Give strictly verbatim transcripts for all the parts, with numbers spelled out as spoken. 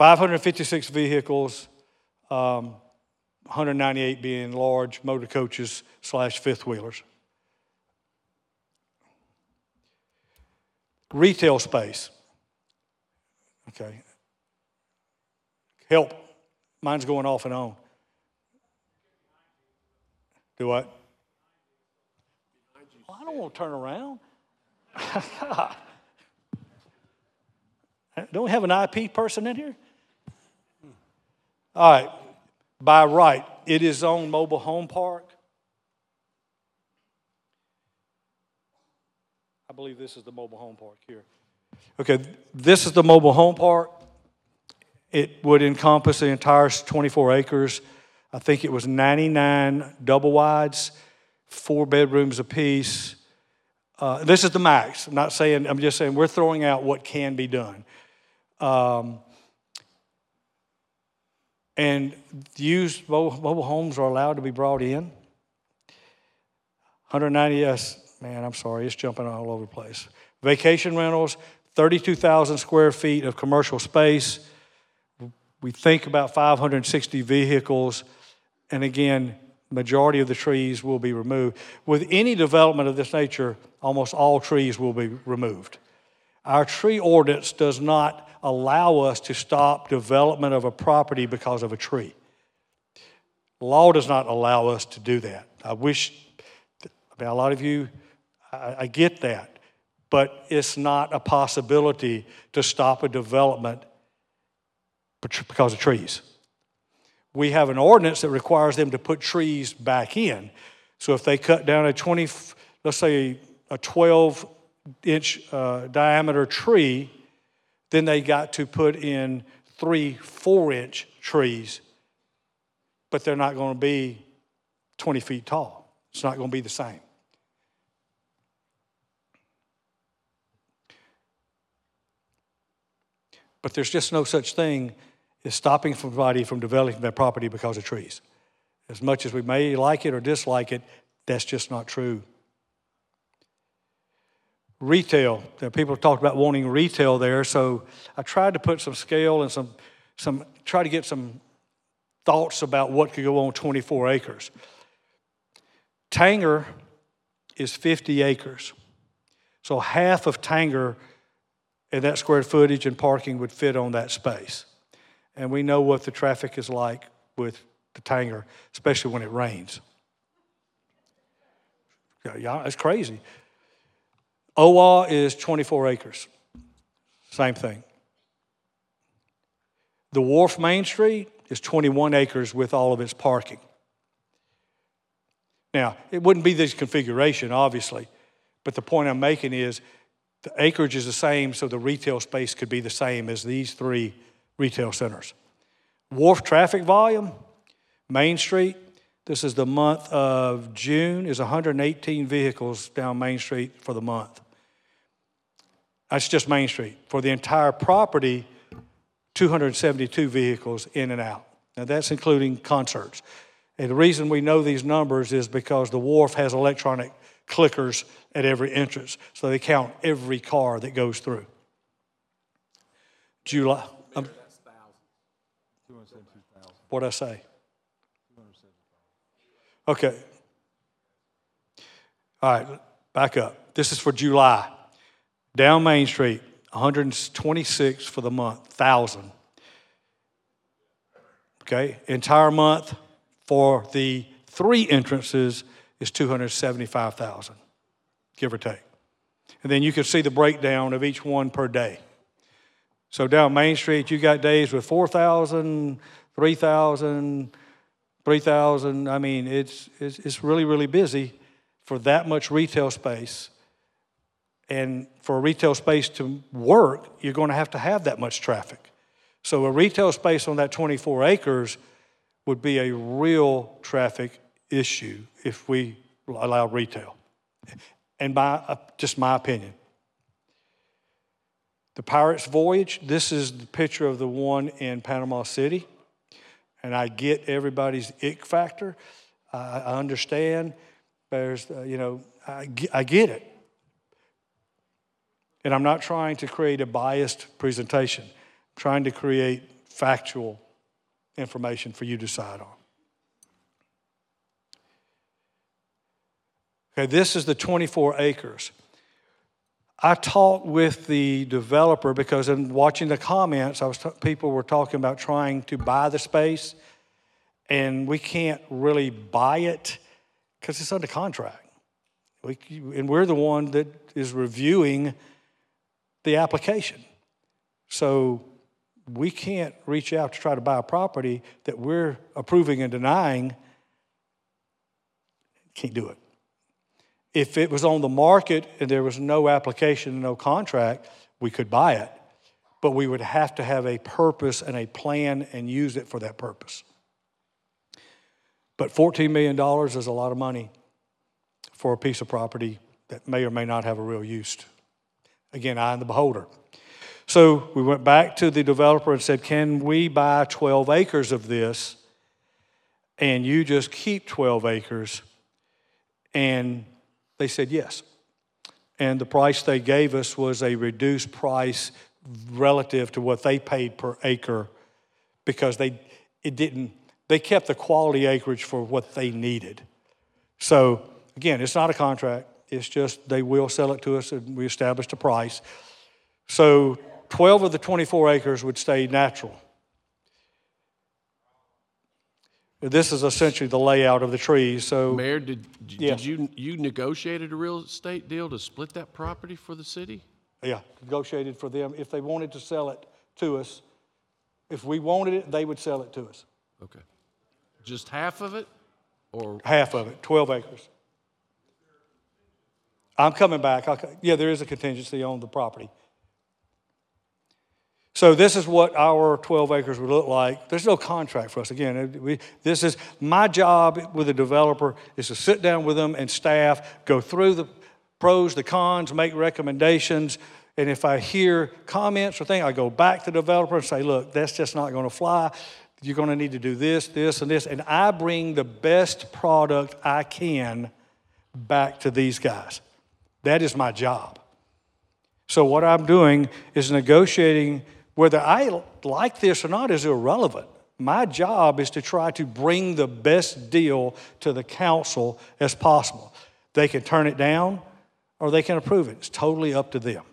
five hundred fifty-six vehicles, um, one hundred ninety-eight being large motor coaches slash fifth wheelers. Retail space. Okay. Help. Mine's going off and on. Do what? Well, I don't want to turn around. Don't we have an I P person in here? All right. By right, it is on mobile home park. I believe this is the mobile home park here. Okay, this is the mobile home park. It would encompass the entire twenty-four acres. I think it was ninety-nine double wides, four bedrooms apiece. Uh, this is the max. I'm not saying, I'm just saying we're throwing out what can be done. Um, and used mobile homes are allowed to be brought in. one hundred ninety, yes, man, I'm sorry, it's jumping all over the place. Vacation rentals, thirty-two thousand square feet of commercial space. We think about five hundred sixty vehicles. And again, majority of the trees will be removed. With any development of this nature, almost all trees will be removed. Our tree ordinance does not allow us to stop development of a property because of a tree. Law does not allow us to do that. I wish, I mean, a lot of you, I, I get that, but it's not a possibility to stop a development because of trees. We have an ordinance that requires them to put trees back in. So if they cut down a twenty, let's say a twelve inch uh, diameter tree, then they got to put in three four inch trees, but they're not going to be twenty feet tall. It's not going to be the same. But there's just no such thing as stopping somebody from developing their property because of trees. As much as we may like it or dislike it, that's just not true. Retail. People have talked about wanting retail there, so I tried to put some scale and some, some try to get some thoughts about what could go on twenty-four acres. Tanger is fifty acres. So half of Tanger and that square footage and parking would fit on that space. And we know what the traffic is like with the Tanger, especially when it rains. Yeah, it's crazy. O W A is twenty-four acres. Same thing. The Wharf Main Street is twenty-one acres with all of its parking. Now, it wouldn't be this configuration, obviously, but the point I'm making is the acreage is the same, so the retail space could be the same as these three retail centers. Wharf traffic volume, Main Street, this is the month of June, is one hundred eighteen vehicles down Main Street for the month. That's just Main Street. For the entire property, two hundred seventy-two vehicles in and out. Now that's including concerts. And the reason we know these numbers is because the wharf has electronic clickers at every entrance, so they count every car that goes through. July. Um, what'd I say? Okay. All right, back up. This is for July. Down Main Street, one hundred twenty-six for the month, one thousand. Okay, entire month for the three entrances is two hundred seventy-five thousand, give or take. And then you can see the breakdown of each one per day. So down Main Street, you got days with four thousand, three thousand, three thousand. I mean, it's, it's it's really, really busy for that much retail space. And for a retail space to work, you're going to have to have that much traffic. So a retail space on that twenty-four acres would be a real traffic issue if we allow retail. And by uh, just my opinion. The Pirates Voyage, this is the picture of the one in Panama City. And I get everybody's ick factor. I, I understand. There's, uh, you know, I, I get it. And I'm not trying to create a biased presentation. I'm trying to create factual information for you to decide on. Okay, this is the twenty-four acres. I talked with the developer because in watching the comments, I was t- people were talking about trying to buy the space, and we can't really buy it because it's under contract. We, and we're the one that is reviewing the application. So we can't reach out to try to buy a property that we're approving and denying. Can't do it. If it was on the market and there was no application and no contract, we could buy it. But we would have to have a purpose and a plan and use it for that purpose. But fourteen million dollars is a lot of money for a piece of property that may or may not have a real use. Again, I am the beholder. So we went back to the developer and said, can we buy twelve acres of this and you just keep twelve acres? And they said yes. And the price they gave us was a reduced price relative to what they paid per acre because they it didn't they kept the quality acreage for what they needed. So again, it's not a contract. It's just they will sell it to us and we established a price. So twelve of the twenty-four acres would stay natural. This is essentially the layout of the trees. So, Mayor, did, yeah. did you you negotiated a real estate deal to split that property for the city? Yeah, negotiated for them. If they wanted to sell it to us, if we wanted it, they would sell it to us. Okay. Just half of it? Or half of it, twelve acres. I'm coming back. I'll, yeah, there is a contingency on the property. So this is what our twelve acres would look like. There's no contract for us. Again, we, this is my job with a developer is to sit down with them and staff, go through the pros, the cons, make recommendations. And if I hear comments or things, I go back to the developer and say, look, that's just not going to fly. You're going to need to do this, this, and this. And I bring the best product I can back to these guys. That is my job. So what I'm doing is negotiating. Whether I like this or not is irrelevant. My job is to try to bring the best deal to the council as possible. They can turn it down or they can approve it. It's totally up to them.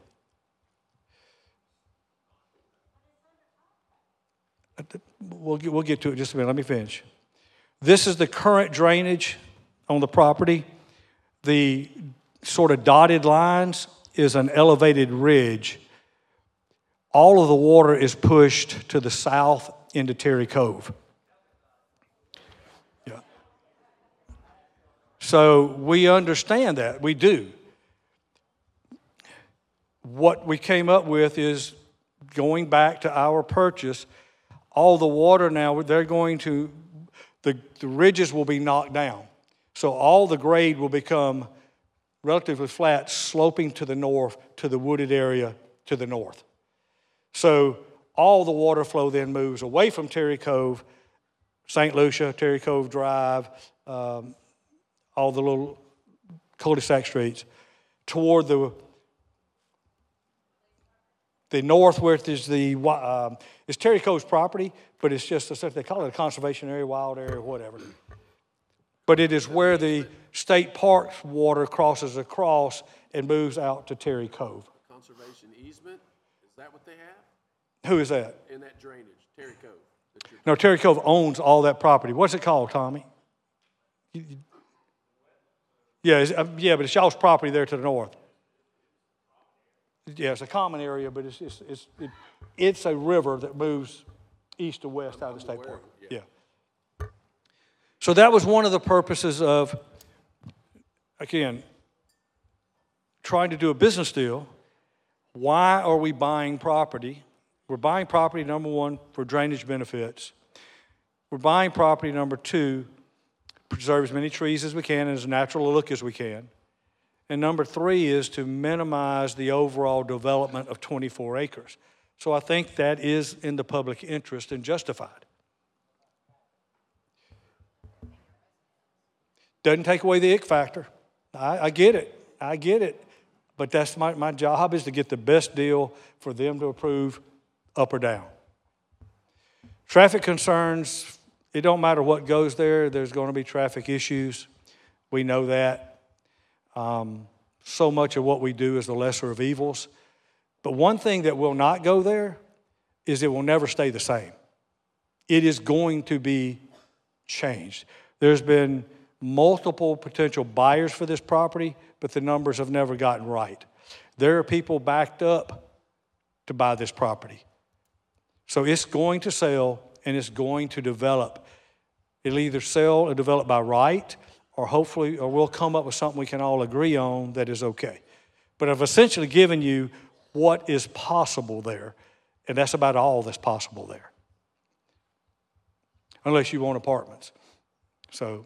We'll get, we'll get to it in just a minute. Let me finish. This is the current drainage on the property. The sort of dotted lines is an elevated ridge. All of the water is pushed to the south into Terry Cove. Yeah. So we understand that. We do. What we came up with is going back to our purchase, all the water now, they're going to, the, the ridges will be knocked down. So all the grade will become relatively flat, sloping to the north, to the wooded area to the north. So all the water flow then moves away from Terry Cove, Saint Lucia, Terry Cove Drive, um, all the little cul-de-sac streets, toward the the north, where is the um, it's Terry Cove's property, but it's just a, they call it a conservation area, wild area, whatever. But it is where the state park's water crosses across and moves out to Terry Cove. Conservation easement? Is that what they have? Who is that? In that drainage, Terry Cove. No, Terry Cove owns all that property. What's it called, Tommy? Yeah, it's, uh, yeah, but it's y'all's property there to the north. Yeah, it's a common area, but it's it's it's, it, it's a river that moves east to west out of the state park. Yeah. yeah. So that was one of the purposes of, again, trying to do a business deal. Why are we buying property? We're buying property, number one, for drainage benefits. We're buying property, number two, preserve as many trees as we can and as natural a look as we can. And number three is to minimize the overall development of twenty-four acres. So I think that is in the public interest and justified. Doesn't take away the ick factor. I, I get it. I get it. But that's my, my job is to get the best deal for them to approve, up or down. Traffic concerns, it don't matter what goes there, there's going to be traffic issues. We know that. Um, so much of what we do is the lesser of evils. But one thing that will not go there is it will never stay the same. It is going to be changed. There's been multiple potential buyers for this property, but the numbers have never gotten right. There are people backed up to buy this property. So it's going to sell and it's going to develop. It'll either sell or develop by right, or hopefully, or we'll come up with something we can all agree on that is okay. But I've essentially given you what is possible there, and that's about all that's possible there. Unless you want apartments. So,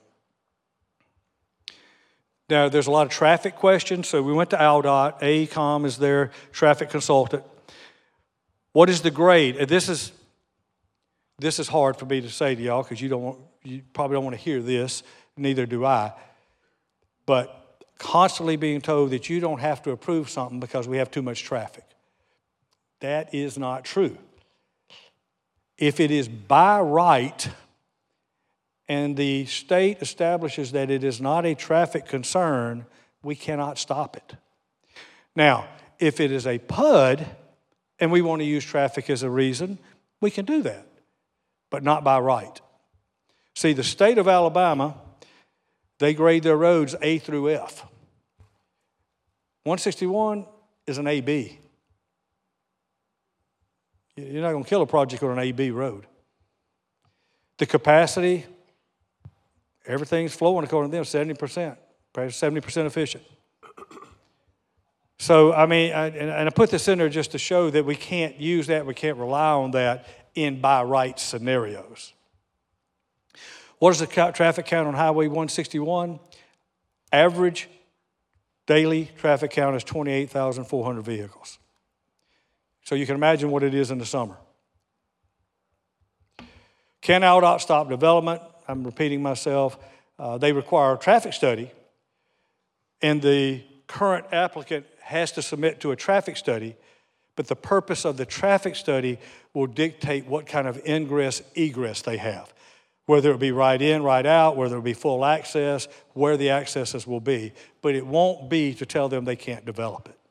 now there's a lot of traffic questions, so we went to A L D O T. A E C O M is their traffic consultant. What is the grade? And this is, this is hard for me to say to y'all because you don't want, you probably don't want to hear this, neither do I. But constantly being told that you don't have to approve something because we have too much traffic. That is not true. If it is by right and the state establishes that it is not a traffic concern, we cannot stop it. Now, if it is a P U D and we want to use traffic as a reason, we can do that, but not by right. See, the state of Alabama, they grade their roads A through F. one sixty-one is an A B. You're not going to kill a project on an A B road. The capacity, everything's flowing according to them, seventy percent, seventy percent efficient. So, I mean, I, and I put this in there just to show that we can't use that, we can't rely on that in by right scenarios. What is the traffic count on Highway one sixty-one? Average daily traffic count is twenty-eight thousand four hundred vehicles. So you can imagine what it is in the summer. Can A L D O T stop development? I'm repeating myself. Uh, they require a traffic study, and the current applicant has to submit to a traffic study, but the purpose of the traffic study will dictate what kind of ingress, egress they have, whether it be right in, right out, whether it be full access, where the accesses will be, but it won't be to tell them they can't develop it.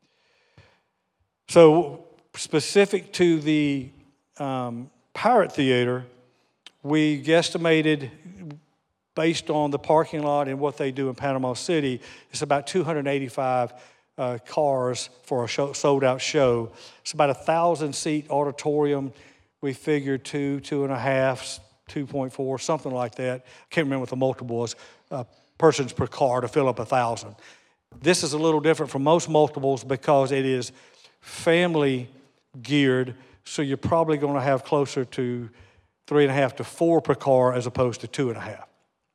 So specific to the um, Pirate Theater, we guesstimated, based on the parking lot and what they do in Panama City, it's about two hundred eighty-five uh, cars for a show, sold-out show. It's about a thousand-seat auditorium. We figured two, two and a half, two point four, something like that. I can't remember what the multiple was, uh, persons per car to fill up a thousand. This is a little different from most multiples because it is family geared, so you're probably going to have closer to three and a half to four per car as opposed to two and a half.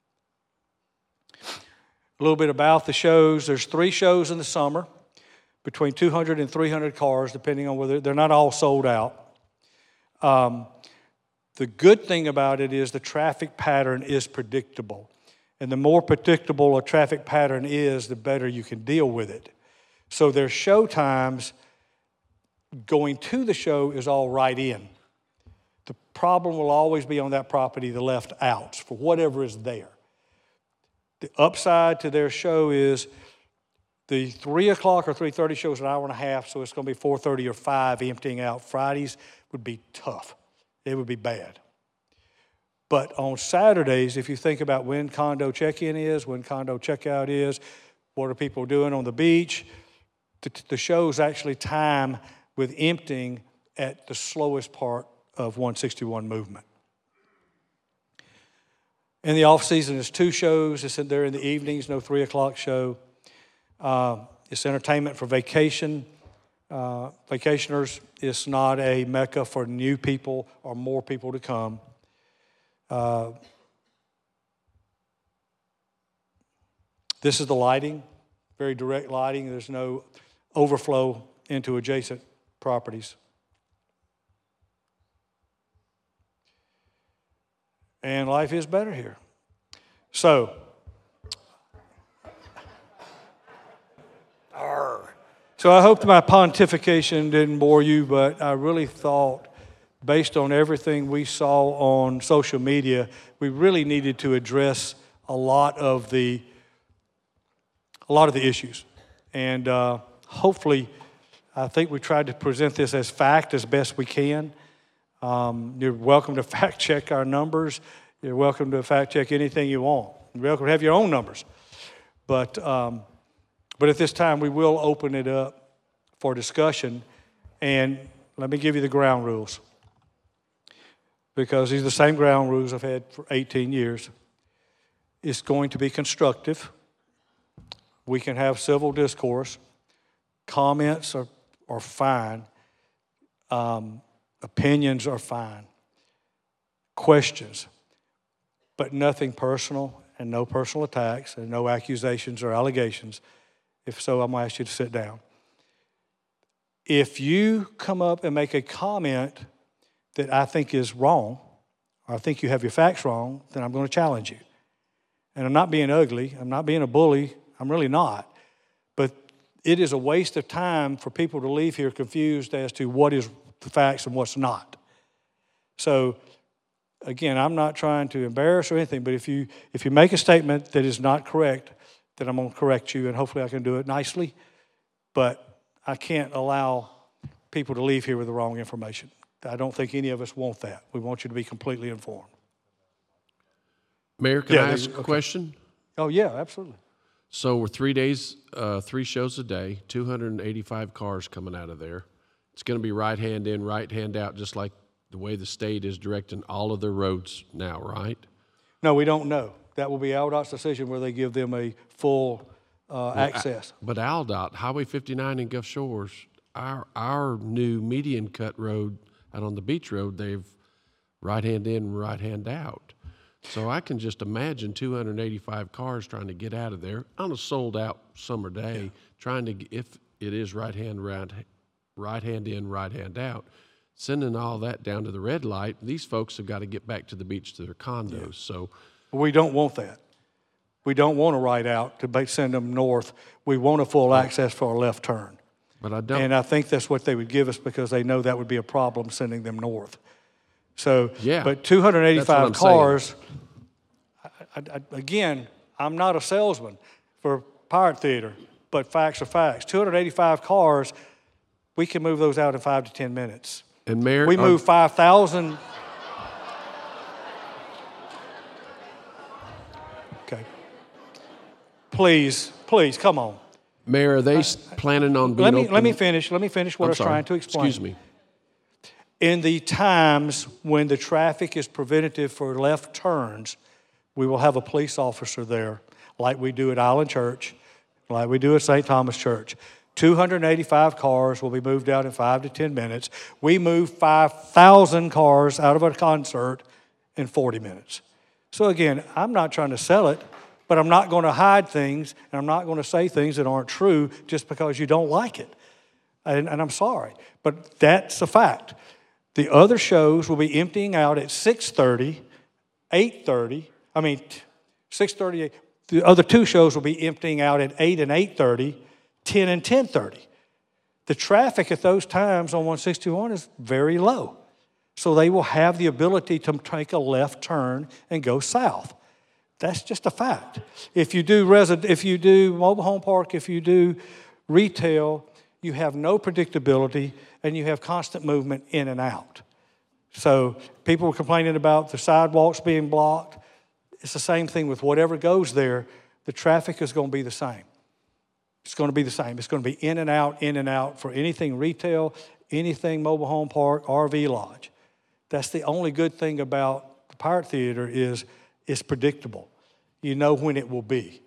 A little bit about the shows. There's three shows in the summer, between two hundred and three hundred cars, depending on whether they're not all sold out. Um, the good thing about it is the traffic pattern is predictable. And the more predictable a traffic pattern is, the better you can deal with it. So their show times going to the show is all right in. The problem will always be on that property, the left outs, for whatever is there. The upside to their show is the three o'clock or three thirty show is an hour and a half, so it's going to be four thirty or five emptying out. Fridays would be tough. It would be bad. But on Saturdays, if you think about when condo check-in is, when condo checkout is, what are people doing on the beach, the, the shows actually time with emptying at the slowest part of one sixty-one movement. In the off-season, it's two shows. It's in there in the evenings, no three o'clock show. Uh, it's entertainment for vacation. Uh, vacationers. It's not a mecca for new people or more people to come. Uh, this is the lighting, very direct lighting. There's no overflow into adjacent properties. And life is better here. So, so I hope my pontification didn't bore you, but I really thought based on everything we saw on social media, we really needed to address a lot of the a lot of the issues. And uh, hopefully, I think we tried to present this as fact as best we can. Um, you're welcome to fact check our numbers. You're welcome to fact check anything you want. You're welcome to have your own numbers. But, um, but at this time, we will open it up for discussion. And let me give you the ground rules, because these are the same ground rules I've had for eighteen years. It's going to be constructive. We can have civil discourse. Comments are, are fine. Um, opinions are fine. Questions, but nothing personal, and no personal attacks, and no accusations or allegations. If so, I'm going to ask you to sit down. If you come up and make a comment that I think is wrong, or I think you have your facts wrong, then I'm going to challenge you. And I'm not being ugly. I'm not being a bully. I'm really not. But it is a waste of time for people to leave here confused as to what is the facts and what's not. So, again, I'm not trying to embarrass or anything, but if you if you make a statement that is not correct, then I'm going to correct you, and hopefully I can do it nicely. But I can't allow people to leave here with the wrong information. I don't think any of us want that. We want you to be completely informed. Mayor, can Yeah, I ask okay. a question? Oh, yeah, absolutely. So we're three days, uh, three shows a day, two hundred eighty-five cars coming out of there. It's going to be right hand in, right hand out, just like the way the state is directing all of their roads now, right? No, we don't know. That will be L D O T's decision where they give them a full uh, access. But Al D O T, Highway fifty-nine in Gulf Shores, our our new median cut road out on the beach road, they've right hand in, right hand out. So I can just imagine two hundred eighty-five cars trying to get out of there on a sold-out summer day, yeah. trying to, if it is right hand, right, right hand in, right hand out, sending all that down to the red light. These folks have got to get back to the beach to their condos. Yeah. So we don't want that. We don't want to right out to send them north. We want a full access for a left turn. But I don't. And I think that's what they would give us, because they know that would be a problem sending them north. So, yeah, but two hundred eighty-five cars, I, I, again, I'm not a salesman for Pirate Theater, but facts are facts. two hundred eighty-five cars, we can move those out in five to ten minutes. And Mayor, we move five thousand. Okay. Please, please, come on. Mayor, are they I, planning on being let me, open? Let me finish. Let me finish what I'm I was sorry. trying to explain. Excuse me. In the times when the traffic is preventative for left turns, we will have a police officer there, like we do at Island Church, like we do at Saint Thomas Church. two hundred eighty-five cars will be moved out in five to ten minutes. We move five thousand cars out of a concert in forty minutes. So again, I'm not trying to sell it, but I'm not going to hide things, and I'm not going to say things that aren't true just because you don't like it. And, and I'm sorry, but that's a fact. The other shows will be emptying out at six thirty, eight thirty. I mean, six thirty. The other two shows will be emptying out at eight and eight thirty, ten and ten thirty. The traffic at those times on one sixty-one is very low. So they will have the ability to take a left turn and go south. That's just a fact. If you do resi- if you do mobile home park, if you do retail, you have no predictability, and you have constant movement in and out. So people were complaining about the sidewalks being blocked. It's the same thing with whatever goes there. The traffic is going to be the same. It's going to be the same. It's going to be in and out, in and out for anything retail, anything mobile home park, R V lodge. That's the only good thing about the Pirate Theater is it's predictable. You know when it will be.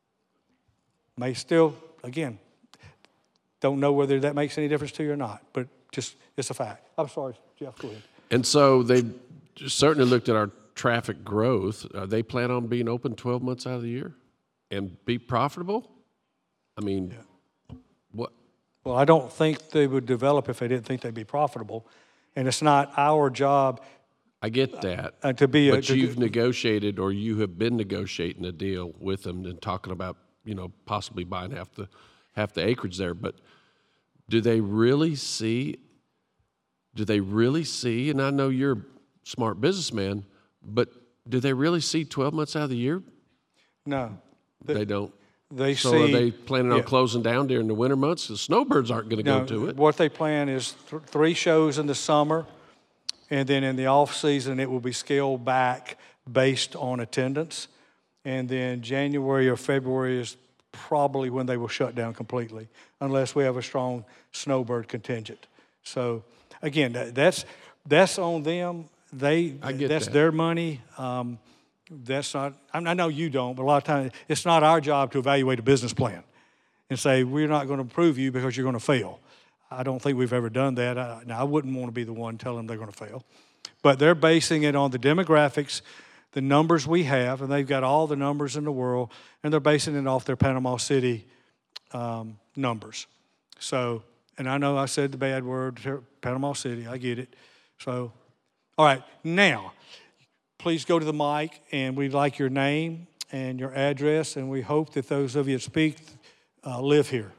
May still, again, don't know whether that makes any difference to you or not, but just it's a fact. I'm sorry, Jeff, go ahead. And so they certainly looked at our traffic growth. Uh, they plan on being open twelve months out of the year and be profitable? I mean, yeah. what? Well, I don't think they would develop if they didn't think they'd be profitable. And it's not our job. I get that. Uh, to be a, but to, you've negotiated, or you have been negotiating a deal with them and talking about, you know, possibly buying half the half the acreage there. But do they really see do they really see, and I know you're a smart businessman, but do they really see twelve months out of the year? No. The, they don't. They so see, are they planning yeah. on closing down during the winter months? The snowbirds aren't going to no, go to it. What they plan is th- three shows in the summer, and then in the off season it will be scaled back based on attendance. And then January or February is probably when they will shut down completely, unless we have a strong snowbird contingent. So again, that, that's that's on them. They I get that's that. their money. Um, that's not. I know you don't, but a lot of times it's not our job to evaluate a business plan and say we're not going to approve you because you're going to fail. I don't think we've ever done that. I, now I wouldn't want to be the one telling them they're going to fail, but they're basing it on the demographics, the numbers we have, and they've got all the numbers in the world, and they're basing it off their Panama City um, numbers. So, and I know I said the bad word, Panama City, I get it. So, all right, now, please go to the mic, and we'd like your name and your address, and we hope that those of you that speak uh, live here.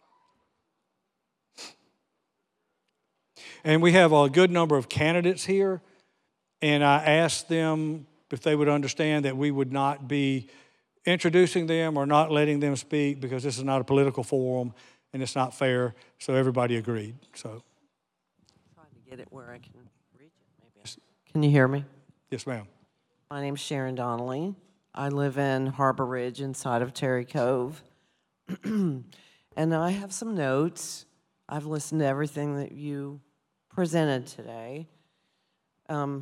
And we have a good number of candidates here, and I asked them if they would understand that we would not be introducing them or not letting them speak because this is not a political forum and it's not fair, so everybody agreed. So, trying to get it where I can reach it, maybe. Can you hear me? Yes, ma'am. My name's Sharon Donnelly. I live in Harbor Ridge inside of Terry Cove. And I have some notes. I've listened to everything that you presented today. Um,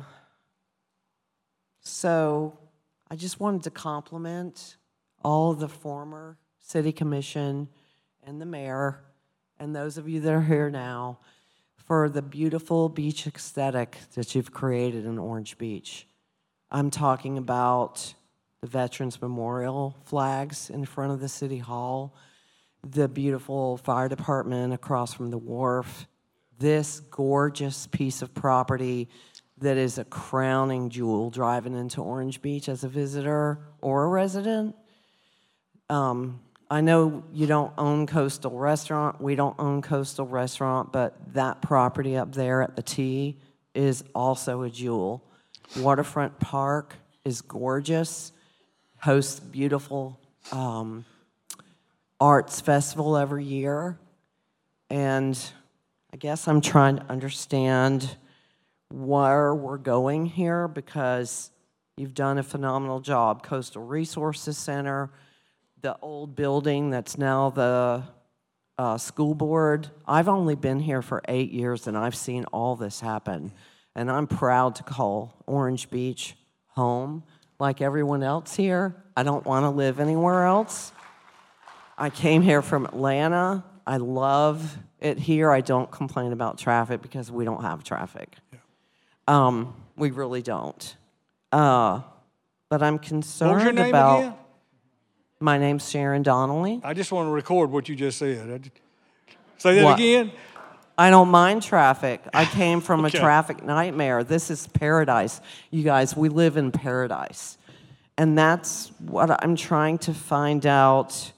so I just wanted to compliment all of the former city commission and the mayor and those of you that are here now for the beautiful beach aesthetic that you've created in Orange Beach. I'm talking about the Veterans Memorial flags in front of the City Hall, the beautiful fire department across from the wharf, this gorgeous piece of property that is a crowning jewel driving into Orange Beach as a visitor or a resident. Um, I know you don't own Coastal Restaurant. We don't own Coastal Restaurant, but that property up there at the T is also a jewel. Waterfront Park is gorgeous, hosts beautiful um, arts festival every year. And I guess I'm trying to understand where we're going here because you've done a phenomenal job. Coastal Resources Center, the old building that's now the uh, school board. I've only been here for eight years and I've seen all this happen. And I'm proud to call Orange Beach home like everyone else here. I don't want to live anywhere else. I came here from Atlanta. I love it here. I don't complain about traffic because we don't have traffic. Yeah. Um, we really don't. Uh, but I'm concerned What was your name about... again? My name's Sharon Donnelly. I just want to record what you just said. Say that What? again. I don't mind traffic. I came from Okay. a traffic nightmare. This is paradise. You guys, we live in paradise. And that's what I'm trying to find out.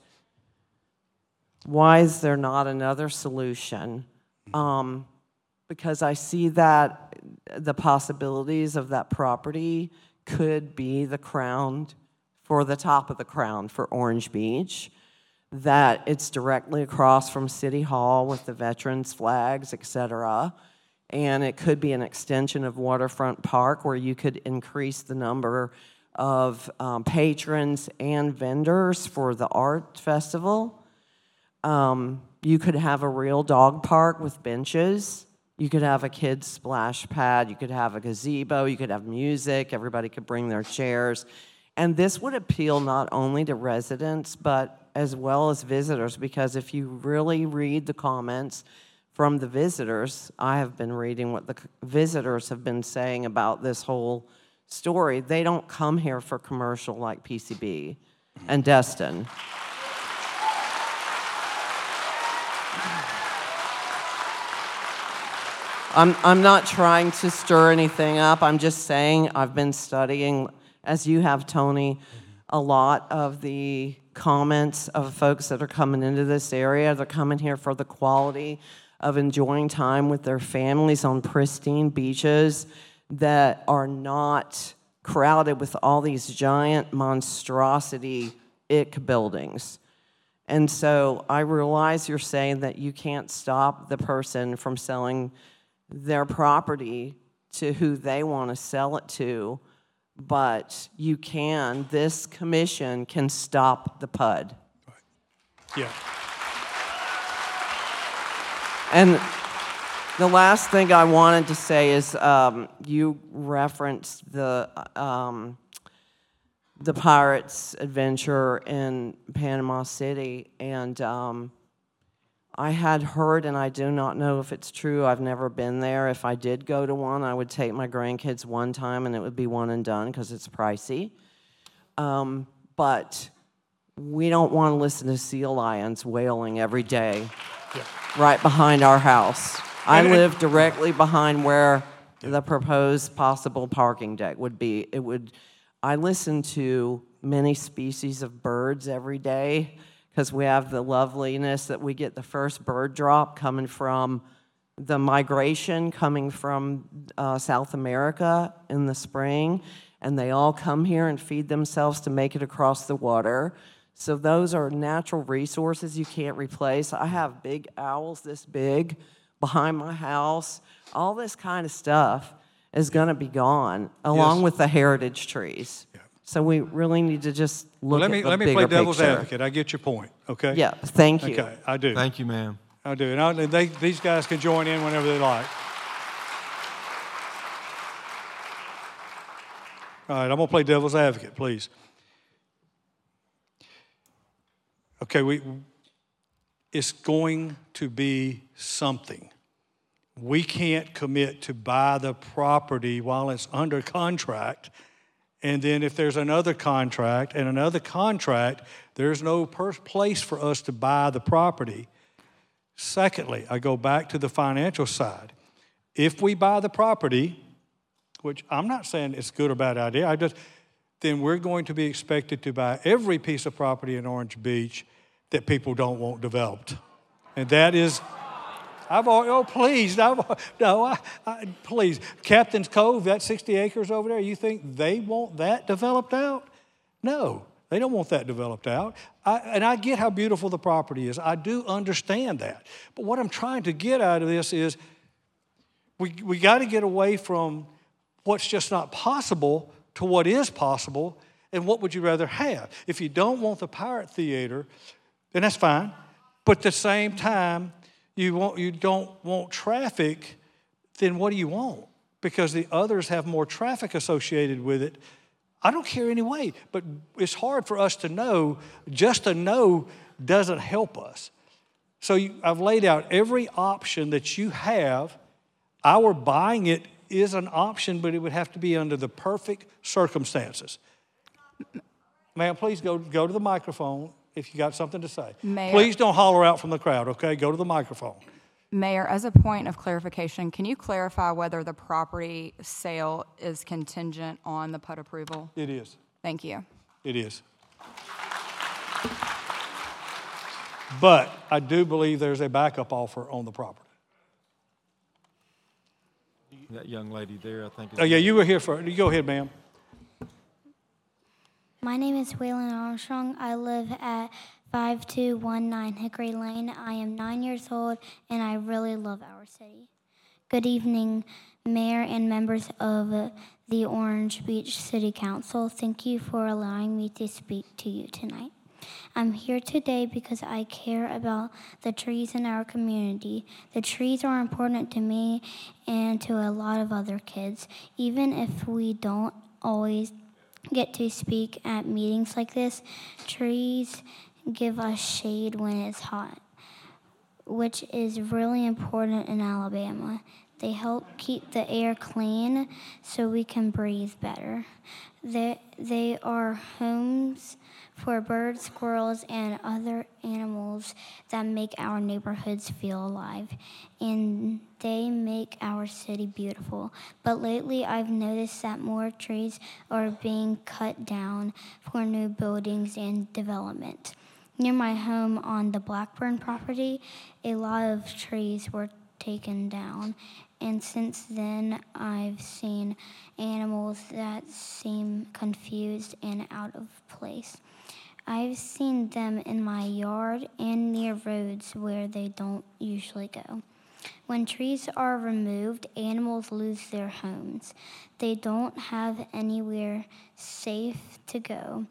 Why is there not another solution? Um, because I see that the possibilities of that property could be the crown for the top of the crown for Orange Beach, that it's directly across from City Hall with the veterans flags, et cetera. And it could be an extension of Waterfront Park where you could increase the number of um, patrons and vendors for the art festival. Um, you could have a real dog park with benches. You could have a kid's splash pad. You could have a gazebo. You could have music. Everybody could bring their chairs. And this would appeal not only to residents, but as well as visitors, because if you really read the comments from the visitors, I have been reading what the visitors have been saying about this whole story. They don't come here for commercial like P C B and Destin. I'm, I'm not trying to stir anything up. I'm just saying I've been studying, as you have, Tony, a lot of the comments of folks that are coming into this area. They're coming here for the quality of enjoying time with their families on pristine beaches that are not crowded with all these giant monstrosity ick buildings. And so I realize you're saying that you can't stop the person from selling their property to who they want to sell it to, but you can, this commission can stop the P U D. Yeah. And the last thing I wanted to say is um, you referenced the um, the Pirates adventure in Panama City, and um, I had heard, and I do not know if it's true, I've never been there. If I did go to one, I would take my grandkids one time and it would be one and done because it's pricey. Um, but we don't want to listen to sea lions wailing every day Yeah. right behind our house. I And- and- live directly behind where the proposed possible parking deck would be. It would, I listen to many species of birds every day because we have the loveliness that we get the first bird drop coming from the migration coming from uh, South America in the spring, and they all come here and feed themselves to make it across the water. So those are natural resources you can't replace. I have big owls this big behind my house. All this kind of stuff is going to be gone, along Yes. with the heritage trees. Yeah. So we really need to just look Well, let at me the let me bigger play devil's picture. advocate. I get your point. Okay. Yeah, thank you. Okay, I do. Thank you, ma'am. I do. And I, they, these guys can join in whenever they like. All right, I'm going to play devil's advocate, please. Okay, we, it's going to be something. We can't commit to buy the property while it's under contract. And then if there's another contract and another contract, there's no per- place for us to buy the property. Secondly, I go back to the financial side. If we buy the property, which I'm not saying it's a good or bad idea, I just, then we're going to be expected to buy every piece of property in Orange Beach that people don't want developed. And that is, I've already, oh, please, I've, no, I, I, please. Captain's Cove, that sixty acres over there, you think they want that developed out? No, they don't want that developed out. I, and I get how beautiful the property is. I do understand that. But what I'm trying to get out of this is we, we got to get away from what's just not possible to what is possible, and what would you rather have? If you don't want the Pirate Theater, then that's fine. But at the same time, you want you don't want traffic, then what do you want? Because the others have more traffic associated with it. I don't care anyway, but it's hard for us to know. Just to know doesn't help us. So you, I've laid out every option that you have. Our buying it is an option, but it would have to be under the perfect circumstances. Ma'am, please go, go to the microphone if you got something to say. Mayor. Please don't holler out from the crowd, okay? Go to the microphone. Mayor, as a point of clarification, can you clarify whether the property sale is contingent on the P U D approval? It is. Thank you. It is. But I do believe there's a backup offer on the property. That young lady there, I think. Is Oh, yeah, you were here for, you go ahead, ma'am. My name is Waylon Armstrong. I live at five two one nine Hickory Lane. I am nine years old, and I really love our city. Good evening, Mayor and members of the Orange Beach City Council. Thank you for allowing me to speak to you tonight. I'm here today because I care about the trees in our community. The trees are important to me and to a lot of other kids, even if we don't always get to speak at meetings like this. Trees give us shade when it's hot, which is really important in Alabama. They help keep the air clean so we can breathe better. They, they are homes for birds, squirrels, and other animals that make our neighborhoods feel alive, and they make our city beautiful. But lately, I've noticed that more trees are being cut down for new buildings and development. Near my home on the Blackburn property, a lot of trees were taken down, and since then I've seen animals that seem confused and out of place. I've seen them in my yard and near roads where they don't usually go. When trees are removed, animals lose their homes. They don't have anywhere safe to go,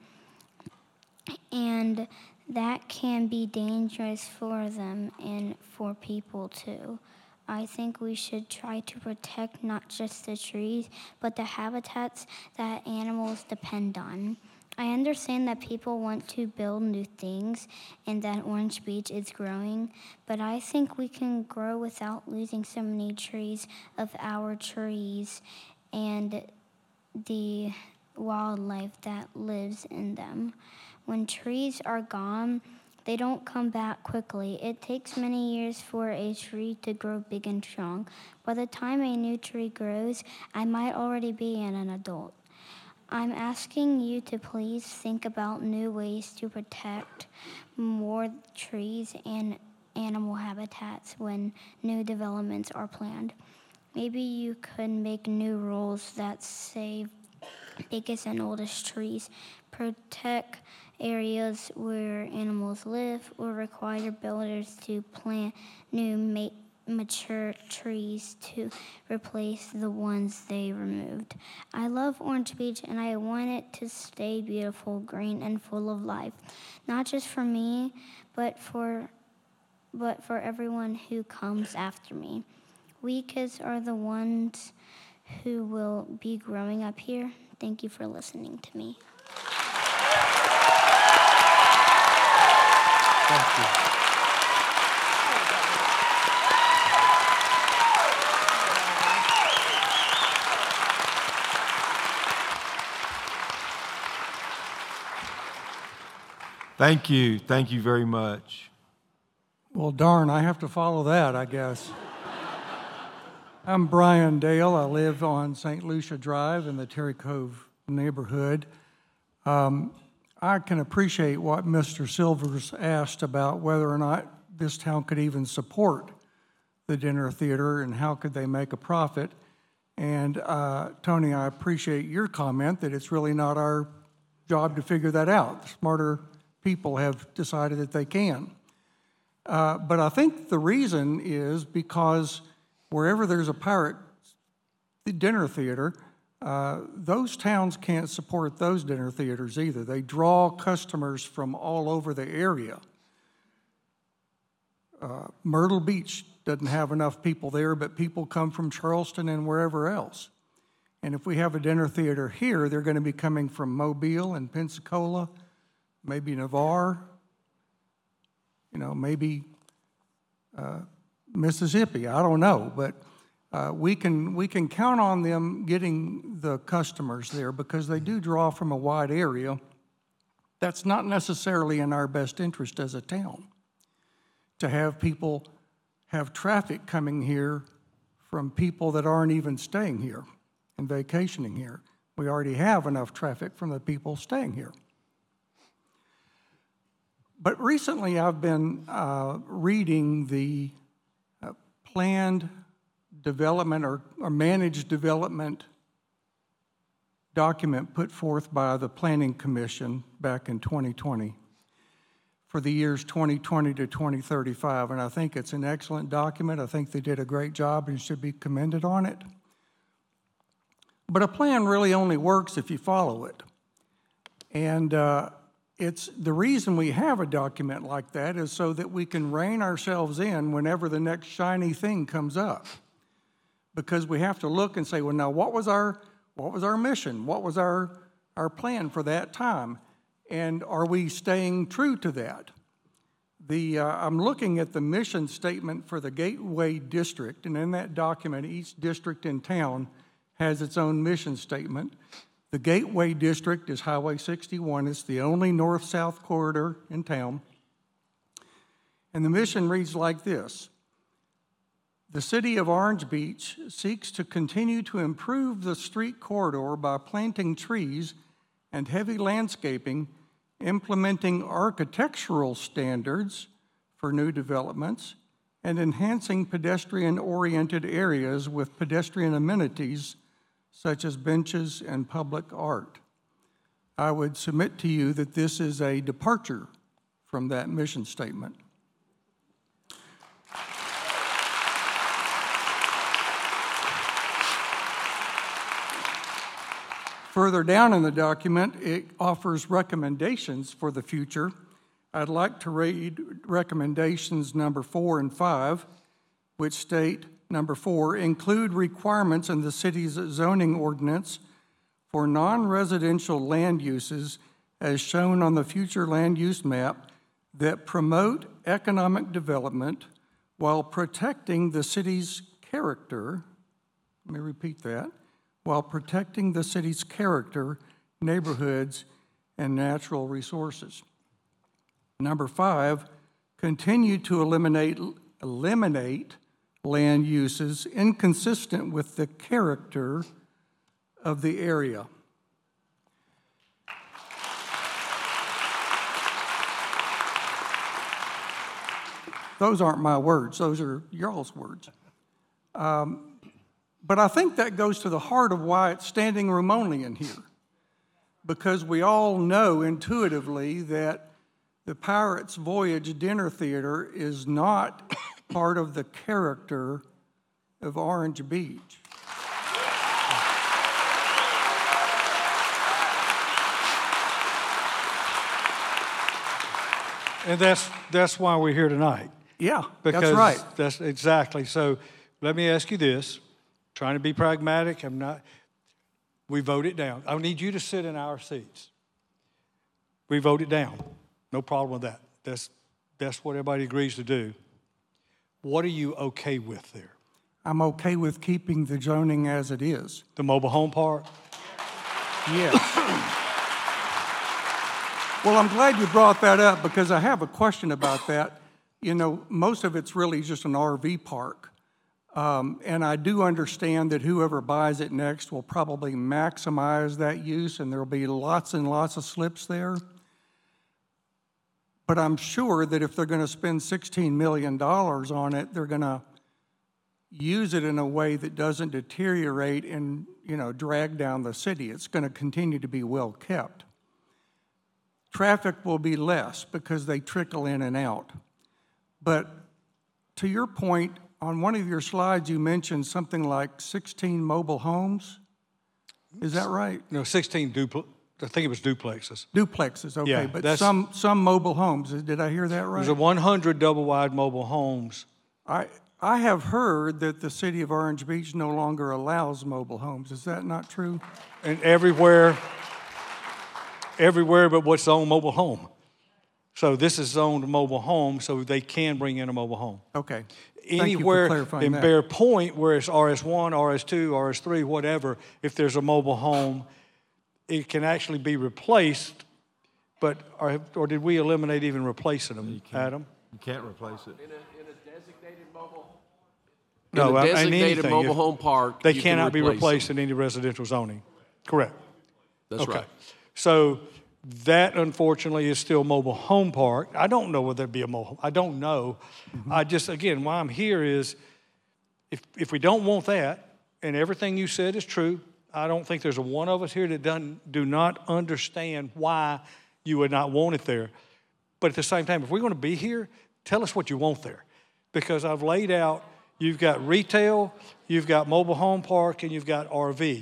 and that can be dangerous for them and for people too. I think we should try to protect not just the trees, but the habitats that animals depend on. I understand that people want to build new things and that Orange Beach is growing, but I think we can grow without losing so many trees of our trees and the wildlife that lives in them. When trees are gone, they don't come back quickly. It takes many years for a tree to grow big and strong. By the time a new tree grows, I might already be an adult. I'm asking you to please think about new ways to protect more trees and animal habitats when new developments are planned. Maybe you could make new rules that save biggest and oldest trees, protect areas where animals live, or require builders to plant new ma- mature trees to replace the ones they removed. I love Orange Beach and I want it to stay beautiful, green, and full of life, not just for me, but for but for everyone who comes after me. We kids are the ones who will be growing up here. Thank you for listening to me. Thank you. Thank you. Thank you very much. Well, darn, I have to follow that, I guess. I'm Brian Dale. I live on Saint Lucia Drive in the Terry Cove neighborhood. Um, I can appreciate what Mister Silvers asked about whether or not this town could even support the dinner theater and how could they make a profit. And uh, Tony, I appreciate your comment that it's really not our job to figure that out. The smarter people have decided that they can. Uh, but I think the reason is because wherever there's a pirate dinner theater, uh, those towns can't support those dinner theaters either. They draw customers from all over the area. Uh, Myrtle Beach doesn't have enough people there, but people come from Charleston and wherever else. And if we have a dinner theater here, they're going to be coming from Mobile and Pensacola, maybe Navarre, you know, maybe uh, Mississippi. I don't know, but uh, we can we can count on them getting the customers there because they do draw from a wide area. That's not necessarily in our best interest as a town to have people have traffic coming here from people that aren't even staying here and vacationing here. We already have enough traffic from the people staying here. But recently I've been uh, reading the uh, planned development or, or managed development document put forth by the Planning Commission back in twenty twenty for the years twenty twenty to twenty thirty-five. And I think it's an excellent document. I think they did a great job and should be commended on it. But a plan really only works if you follow it. And uh, it's the reason we have a document like that is so that we can rein ourselves in whenever the next shiny thing comes up. Because we have to look and say, well, now what was our what was our mission? What was our, our plan for that time? And are we staying true to that? The, uh, I'm looking at the mission statement for the Gateway District, and in that document, each district in town has its own mission statement. The Gateway District is Highway sixty-one. It's the only north-south corridor in town. And the mission reads like this. The city of Orange Beach seeks to continue to improve the street corridor by planting trees and heavy landscaping implementing architectural standards for new developments, and enhancing pedestrian-oriented areas with pedestrian amenities such as benches and public art. I would submit to you that this is a departure from that mission statement. Further down in the document, it offers recommendations for the future. I'd like to read recommendations number four and five, which state, number four, include requirements in the city's zoning ordinance for non-residential land uses as shown on the future land use map that promote economic development while protecting the city's character. Let me repeat that. While protecting the city's character, neighborhoods, and natural resources. Number five, continue to eliminate, eliminate land uses inconsistent with the character of the area. Those aren't my words, those are y'all's words. Um, But I think that goes to the heart of why it's standing room only in here. Because we all know intuitively that the Pirates Voyage Dinner Theater is not part of the character of Orange Beach. And that's, that's why we're here tonight. Yeah, Because that's right. That's exactly. So let me ask you this. Trying to be pragmatic, I'm not, we vote it down. I need you to sit in our seats. We vote it down. No problem with that. That's, that's what everybody agrees to do. What are you okay with there? I'm okay with keeping the zoning as it is. The mobile home park? Yes. Well, I'm glad you brought that up because I have a question about that. You know, most of it's really just an R V park. Um, and I do understand that whoever buys it next will probably maximize that use and there'll be lots and lots of slips there. But I'm sure that if they're going to spend sixteen million dollars on it, they're going to use it in a way that doesn't deteriorate and, you know, drag down the city. It's going to continue to be well kept. Traffic will be less because they trickle in and out. But to your point, on one of your slides, you mentioned something like sixteen mobile homes. Is that right? No, sixteen duplex. I think it was duplexes. Duplexes, okay, Yeah, but that's- some some mobile homes. Did I hear that right? There's a one hundred double-wide mobile homes. I I have heard that the city of Orange Beach no longer allows mobile homes. Is that not true? And everywhere, everywhere but what's zoned mobile home. So this is zoned mobile home, so they can bring in a mobile home. Okay. Thank you for Anywhere clarifying in that. Bear Point, where it's R S one, R S two, R S three, whatever, if there's a mobile home, it can actually be replaced, but, or, or did we eliminate even replacing them, Adam? You can't replace it. In a, in a designated mobile, No, in a I- I mean designated anything. mobile If- home park, They you can cannot be replace replaced them. in any residential zoning. Correct. That's Okay. right. So that unfortunately is still mobile home park. I don't know whether it'd be a mobile, I don't know. Mm-hmm. I just, again, why I'm here is if, if we don't want that, and everything you said is true, I don't think there's a one of us here that doesn't, do not understand why you would not want it there. But at the same time, if we're going to be here, tell us what you want there. Because I've laid out, you've got retail, you've got mobile home park, and you've got R V.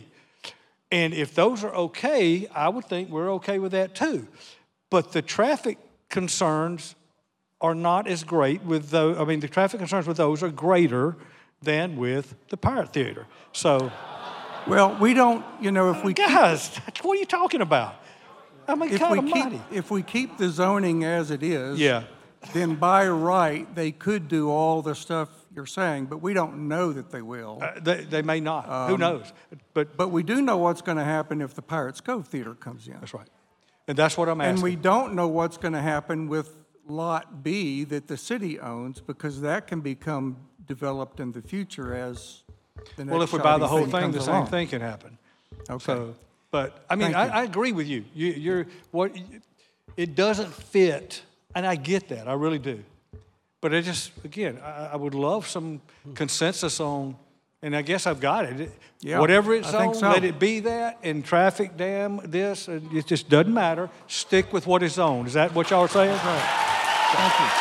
And if those are okay, I would think we're okay with that too. But the traffic concerns are not as great with those, I mean, the traffic concerns with those are greater than with the Pirate Theater. So, Well, we don't, you know, if we keep, guys, what are you talking about? I mean, if God we almighty. keep if we keep the zoning as it is, Yeah. then by right they could do all the stuff you're saying, but we don't know that they will. Uh, they, they may not. Um, Who knows? But But we do know what's going to happen if the Pirates Cove Theater comes in. that's right. And that's what I'm asking. And we don't know what's going to happen with Lot B that the city owns, because that can become developed in the future as the next well, if we buy the shiny whole thing, comes the same along. thing can happen. Okay. So, but I mean, Thank I, you. I agree with you. You, you're what it doesn't fit, and I get that, I really do. But I just, again, I, I would love some consensus on, and I guess I've got it. Yeah, Whatever it's I think on, so. let it be that, and traffic dam, this, and it just doesn't matter. Stick with what is on. Is that what y'all are saying? Thank you.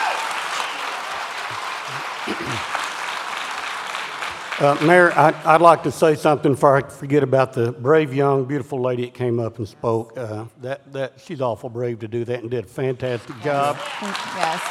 Uh, Mayor, I, I'd like to say something before I forget about the brave, young, beautiful lady that came up and spoke. Uh, that, that, she's awful brave to do that and did a fantastic job. Yes.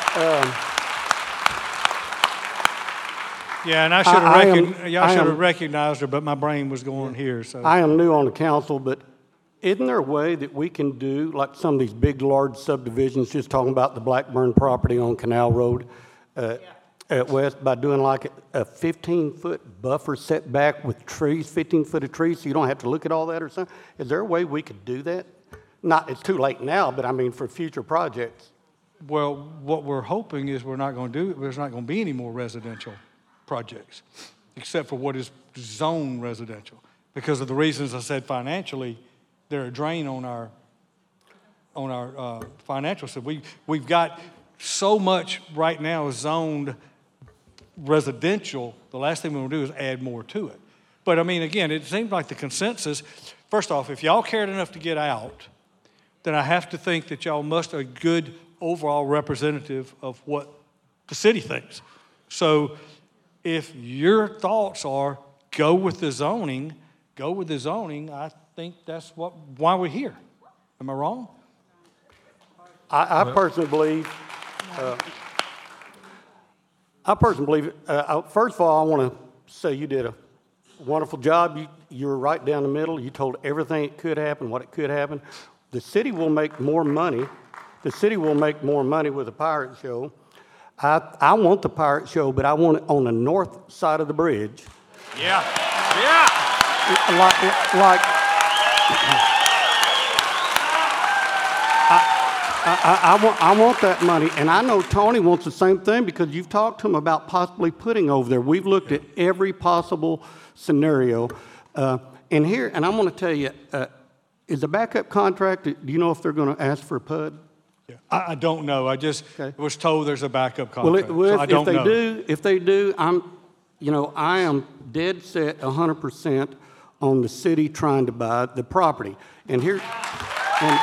Yeah, and I should I- I have, am- recon- y'all I should am- have recognized her, but my brain was going here, so. I am new on the council, but isn't there a way that we can do, like some of these big, large subdivisions, just talking about the Blackburn property on Canal Road uh, at West, by doing like a fifteen-foot buffer setback with trees, fifteen foot of trees, so you don't have to look at all that or something? Is there a way we could do that? Not, it's too late now, but I mean for future projects. Well, what we're hoping is we're not going to do, there's not going to be any more residential projects, except for what is zone residential. Because of the reasons I said financially, they're a drain on our, on our uh, financial. So we, we've got so much right now zoned residential, the last thing we want to do is add more to it. But I mean, again, it seems like the consensus, first off, if y'all cared enough to get out, then I have to think that y'all must a good overall representative of what the city thinks. So if your thoughts are go with the zoning, go with the zoning, I think that's what why we're here. Am I wrong? I, I personally believe, uh, I personally believe, uh, I, first of all, I want to say you did a wonderful job. You, you were right down the middle. You told everything that could happen, what it could happen. The city will make more money. The city will make more money with a pirate show. I, I want the pirate show, but I want it on the north side of the bridge. Yeah. Yeah. Like, like I, I, I, want, I want that money, and I know Tony wants the same thing because you've talked to him about possibly putting over there. We've looked at every possible scenario. Uh, and here, and I'm going to tell you, uh, is a backup contract, do you know if they're going to ask for a P U D? Yeah. I, I don't know. I just Okay. was told there's a backup Well, contract. it, well, so if, I don't if they know. do, if they do, I'm, you know, I am dead set one hundred percent on the city trying to buy the property. And here, and,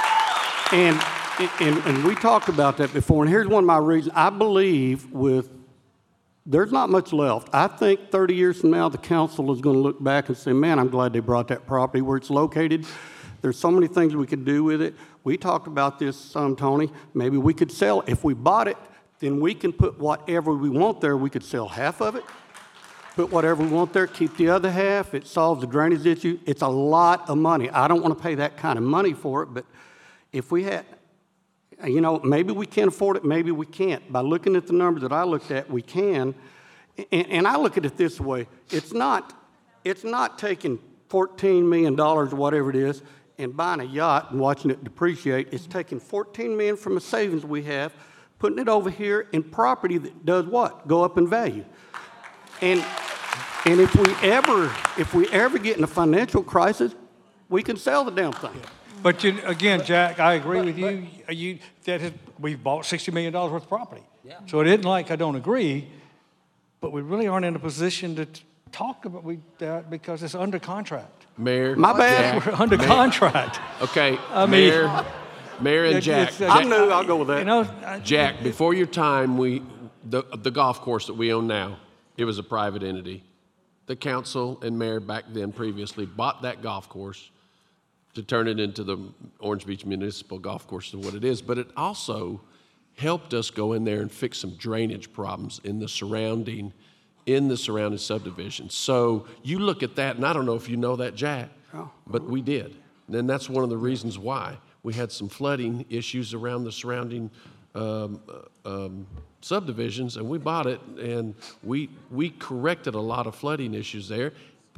and, and, and we talked about that before, and here's one of my reasons. I believe with, there's not much left. I think thirty years from now, the council is going to look back and say, man, I'm glad they brought that property where it's located. There's so many things we could do with it. We talked about this some, Tony. Maybe we could sell. If we bought it, then we can put whatever we want there. We could sell half of it, put whatever we want there, keep the other half. It solves the drainage issue. It's a lot of money. I don't want to pay that kind of money for it, but if we had, you know, maybe we can afford it, maybe we can't. By looking at the numbers that I looked at, we can. And, and I look at it this way. It's not, it's not taking fourteen million dollars or whatever it is and buying a yacht and watching it depreciate. It's taking fourteen million dollars from a savings we have, putting it over here in property that does what? Go up in value. And, and if we ever, if we ever get in a financial crisis, we can sell the damn thing. But you, again, Jack, I agree with you. You that is, we've bought sixty million dollars worth of property. Yeah. So it isn't like I don't agree, but we really aren't in a position to t- talk about we, that because it's under contract. Mayor. My bad. Jack, We're under Mayor- contract. Okay, I mean- Mayor, Mayor and Jack. It's, uh, I knew, I'll go with that. You know, I- Jack, before your time, we the the golf course that we own now, it was a private entity. The council and mayor back then previously bought that golf course to turn it into the Orange Beach Municipal Golf Course and what it is, but it also helped us go in there and fix some drainage problems in the surrounding in the surrounding subdivisions. So you look at that, and I don't know if you know that, Jack, but we did. And that's one of the reasons why. We had some flooding issues around the surrounding um, uh, um, subdivisions, and we bought it, and we we corrected a lot of flooding issues there,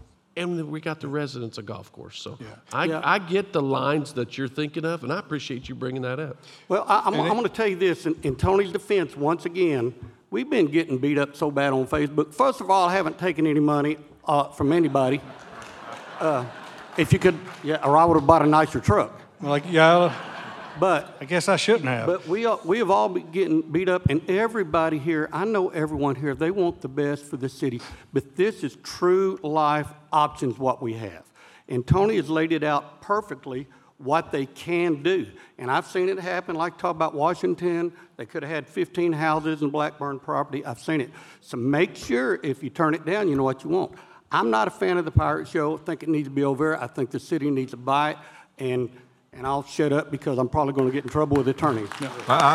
and we got the residents a golf course. So I, Yeah. I get the lines that you're thinking of, and I appreciate you bringing that up. Well, I, I'm, I'm going to tell you this, in, in Tony's defense, once again, we've been getting beat up so bad on Facebook. First of all, I haven't taken any money uh, from anybody. Uh, if you could, yeah, or I would have bought a nicer truck. like, yeah, But I guess I shouldn't have. But we, are, we have all been getting beat up, and everybody here, I know everyone here, they want the best for the city, but this is true life options what we have. And Tony has laid it out perfectly what they can do. And I've seen it happen, like talk about Washington, they could have had fifteen houses in Blackburn property. I've seen it. So make sure if you turn it down, you know what you want. I'm not a fan of the pirate show. I think it needs to be over there. I think the city needs to buy it, and and I'll shut up because I'm probably going to get in trouble with attorneys. I,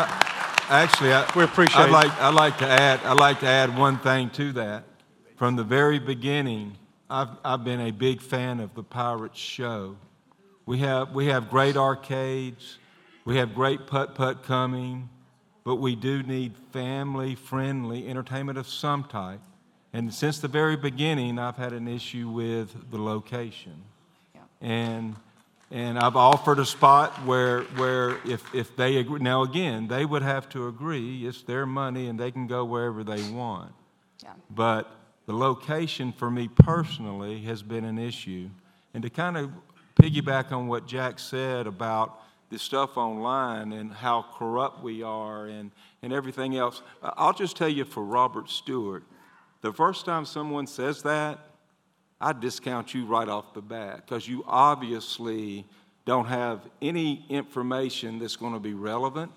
I, actually, I, We appreciate I'd it. like, I'd like to add, I'd like to add one thing to that. From the very beginning, I've, I've been a big fan of the Pirates show. We have, we have great arcades, we have great putt-putt coming, but we do need family-friendly entertainment of some type. And since the very beginning, I've had an issue with the location. Yeah. And and I've offered a spot where where if, if they agree, now again, they would have to agree, it's their money and they can go wherever they want. Yeah. But the location for me personally has been an issue. And to kind of piggyback on what Jack said about the stuff online and how corrupt we are and, and everything else, I'll just tell you for Robert Stewart, the first time someone says that, I discount you right off the bat because you obviously don't have any information that's going to be relevant.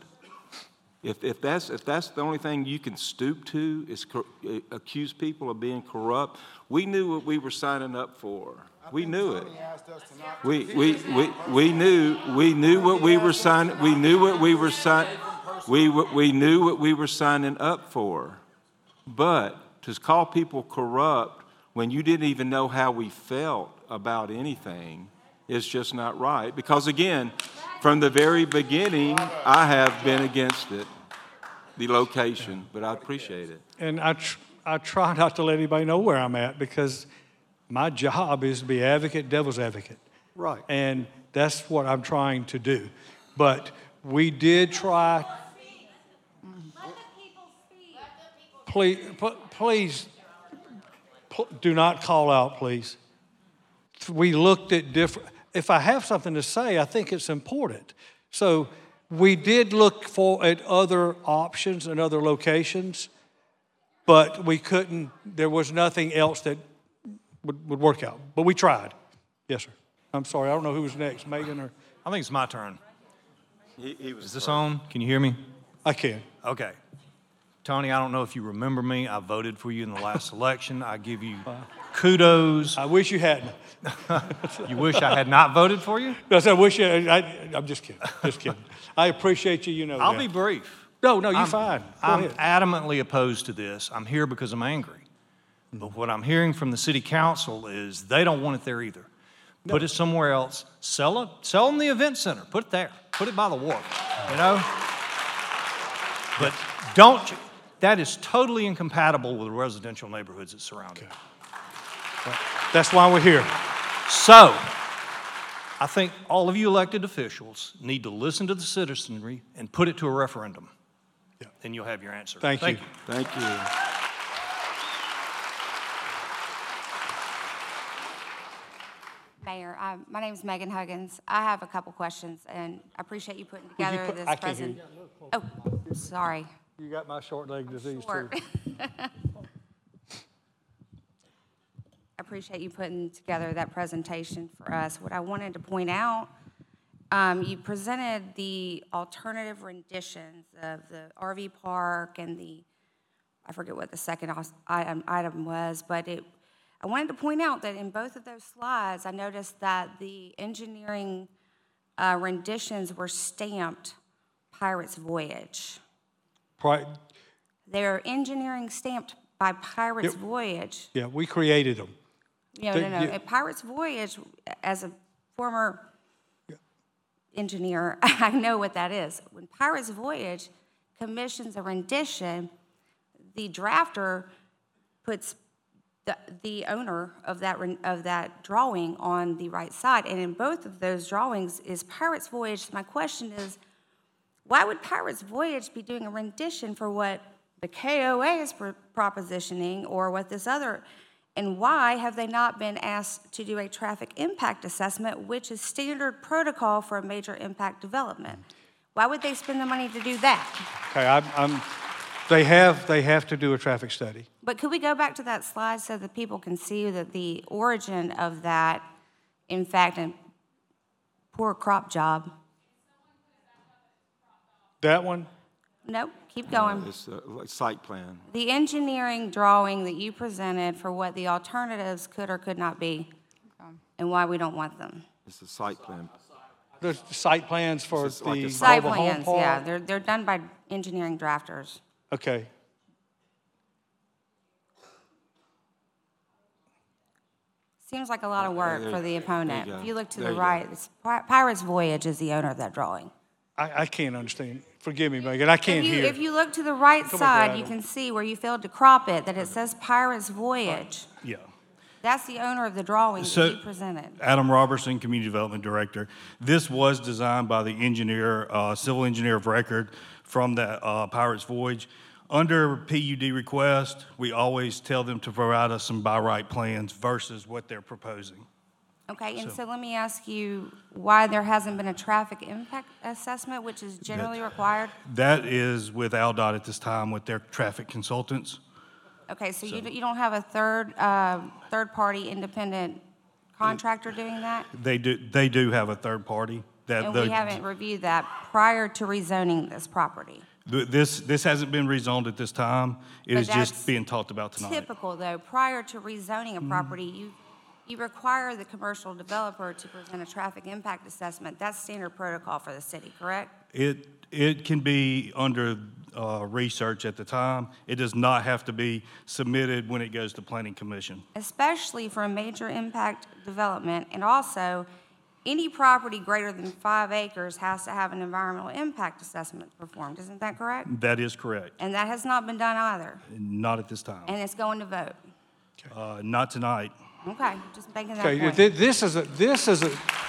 If, if, that's, if that's the only thing you can stoop to is co- accuse people of being corrupt, we knew what we were signing up for. We knew it. We, we, we, we knew we knew what we were signing. We knew what we were signing. We, we knew what we were signing up for. But to call people corrupt when you didn't even know how we felt about anything is just not right. Because again, from the very beginning, I have been against it, the location, but I appreciate it. And I, tr- I try not to let anybody know where I'm at because my job is to be advocate, devil's advocate. Right. And that's what I'm trying to do. But we did try. Please, please, do not call out, please. We looked at different, if I have something to say, I think it's important. So we did look for at other options and other locations, but we couldn't, there was nothing else that would, would work out. But we tried. Yes, sir. I'm sorry, I don't know who was next, Megan or? I think it's my turn. He, he was Is this on? Can you hear me? I can. Okay. Tony, I don't know if you remember me. I voted for you in the last election. I give you kudos. I wish you hadn't. You wish I had not voted for you? No, I wish you, I, I'm just kidding, just kidding. I appreciate you, you know I'll that. be brief. No, no, you're I'm, fine. Go I'm ahead. adamantly opposed to this. I'm here because I'm angry. But what I'm hearing from the city council is they don't want it there either. Put it somewhere else. Sell it. Sell them the event center. Put it there. Put it by the wharf. You know? But don't, you- that is totally incompatible with the residential neighborhoods that surround it. That's why we're here. So, I think all of you elected officials need to listen to the citizenry and put it to a referendum. Yeah. Then you'll have your answer. Thank you. Thank you. Mayor, I, my name is Megan Huggins. I have a couple questions, and I appreciate you putting you together put- this I can't hear present. you. Oh, sorry. You got my short leg disease Short. too. I appreciate you putting together that presentation for us. What I wanted to point out, um, you presented the alternative renditions of the R V park and the, I forget what the second os- item, item was, but it, I wanted to point out that in both of those slides, I noticed that the engineering uh, renditions were stamped Pirates Voyage. Pri- They're engineering stamped by Pirates Yep. Voyage. Yeah, we created them. No, They- no, no. you- A Pirates Voyage, as a former engineer, I know what that is. When Pirates Voyage commissions a rendition, the drafter puts the, the owner of that, ren- of that drawing on the right side. And in both of those drawings is Pirates Voyage. My question is, why would Pirates Voyage be doing a rendition for what the K O A is pro- propositioning or what this other, and why have they not been asked to do a traffic impact assessment, which is standard protocol for a major impact development? Why would they spend the money to do that? Okay, I'm, I'm, they have, they have to do a traffic study. But could we go back to that slide so that people can see that the origin of that, in fact, a poor crop job? That one? Nope, keep going. It's a like site plan. The engineering drawing that you presented for what the alternatives could or could not be, and why we don't want them. It's a site plan. The site plans for It's like the a Site mobile home plans, yeah, park? they're, they're done by engineering drafters. Okay. Seems like a lot of work there- for the opponent. there you If go. you look to There the you go. right, it's Pi- Pirates Voyage is the owner of that drawing. I, I can't understand. Forgive me, Megan, I can't If you, hear. if you look to the right Come up side, here, you Adam. can see where you failed to crop it, that it says Pirates Voyage. Yeah. That's the owner of the drawing So- that you presented. Adam Robertson, Community Development Director. This was designed by the engineer, uh, civil engineer of record from the uh, Pirates Voyage. Under P U D request, we always tell them to provide us some by right plans versus what they're proposing. Okay, and so let me ask you why there hasn't been a traffic impact assessment, which is generally required? That is with AlDOT at this time with their traffic consultants. Okay, so you, you don't have a third, uh, third-party independent contractor doing that? They do, they do have a third party that. And the- we haven't reviewed that prior to rezoning this property? th- This, this hasn't been rezoned at this time. It But is that's just being talked about tonight. Typical, though, prior to rezoning a Mm-hmm. property, you, you require the commercial developer to present a traffic impact assessment. That's standard protocol for the city, correct? It, it can be under uh, research at the time. It does not have to be submitted when it goes to Planning Commission. Especially for a major impact development, and also, any property greater than five acres has to have an environmental impact assessment performed, isn't that correct? That is correct. And that has not been done either, Not at this time. and it's going to vote. Uh, Not tonight. Okay, just making that Okay, point. thi- this is a, this is a,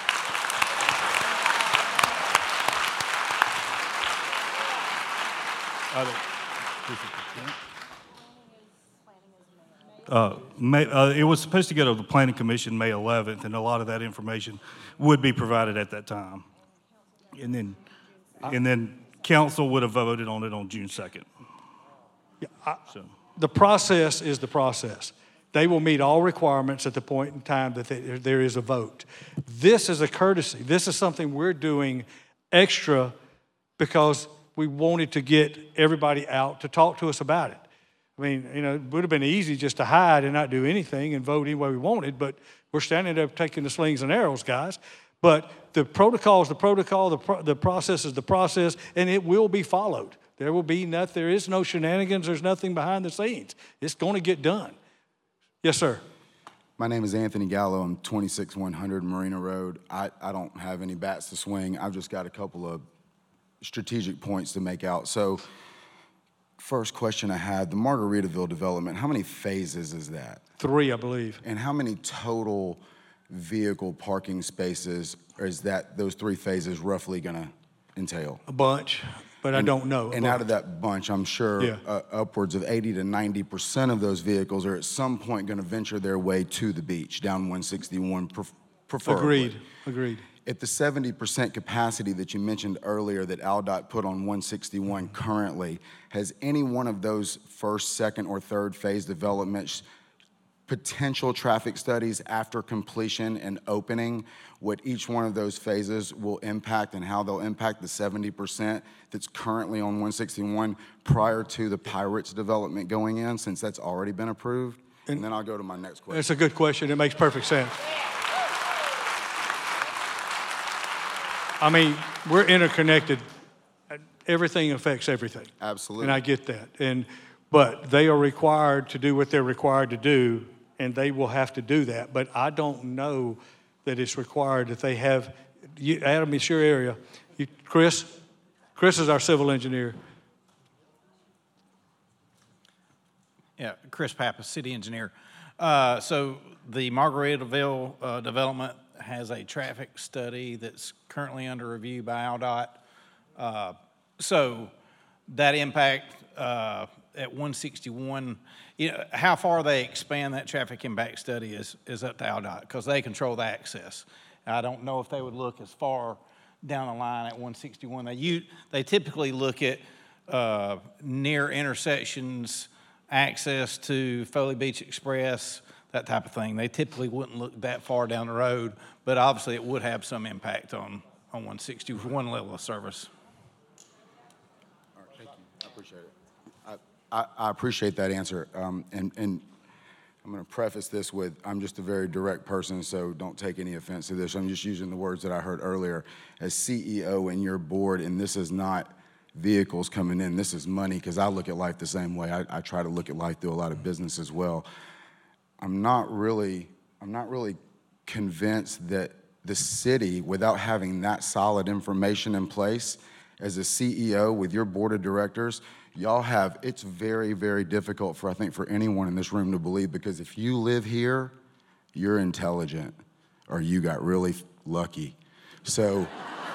Uh, May, uh, it was supposed to go to the Planning Commission May eleventh, and a lot of that information would be provided at that time. And then, and then council would have voted on it on June second. So, the process is the process. They will meet all requirements at the point in time that they- there is a vote. This is a courtesy. This is something we're doing extra because we wanted to get everybody out to talk to us about it. I mean, you know, it would have been easy just to hide and not do anything and vote any way we wanted, but we're standing there taking the slings and arrows, guys. But the protocol is the protocol, the, pro- the process is the process, and it will be followed. There will be nothing, there is no shenanigans, there's nothing behind the scenes. It's going to get done. Yes, sir. My name is Anthony Gallo. I'm twenty-six one hundred Marina Road. I, I don't have any bats to swing. I've just got a couple of strategic points to make out. So, first question I had, the Margaritaville development, how many phases is that? Three, I believe. And how many total vehicle parking spaces is that, those three phases roughly gonna entail? A bunch, but I don't know. And out of that bunch, I'm sure Yeah. uh, upwards of eighty to ninety percent of those vehicles are at some point gonna venture their way to the beach, down one sixty-one pref- preferably. Agreed, agreed. At the seventy percent capacity that you mentioned earlier that AlDOT put on one sixty-one currently, has any one of those first, second, or third phase developments potential traffic studies after completion and opening, what each one of those phases will impact and how they'll impact the seventy percent that's currently on one sixty-one prior to the Pirates development going in, since that's already been approved? And then I'll go to my next question. It's a good question. It makes perfect sense. I mean, we're interconnected. Everything affects everything. Absolutely. And I get that. And, but they are required to do what they're required to do, and they will have to do that. But I don't know that it's required that they have, you, Adam, it's your area. You, Chris? Chris is our civil engineer. Yeah, Chris Pappas, city engineer. Uh, so the Margaritaville uh, development has a traffic study that's currently under review by AlDOT. Uh, so that impact uh, at one sixty-one, you know, how far they expand that traffic impact study is, is up to AlDOT because they control the access. I don't know if they would look as far down the line at one sixty-one. They, u- they typically look at uh, near intersections, access to Foley Beach Express, that type of thing. They typically wouldn't look that far down the road, but obviously it would have some impact on, on one sixty-one level of service. All right, thank you. I appreciate it. I, I, I appreciate that answer. Um, and, and I'm going to preface this with, I'm just a very direct person, so don't take any offense to this. I'm just using the words that I heard earlier. As C E O and your board, and this is not vehicles coming in, this is money, because I look at life the same way. I, I try to look at life through a lot of business as well. I'm not really, I'm not really convinced that the city, without having that solid information in place, as a C E O with your board of directors, y'all have, it's very, very difficult for, I think, for anyone in this room to believe, because if you live here, you're intelligent, or you got really lucky. So,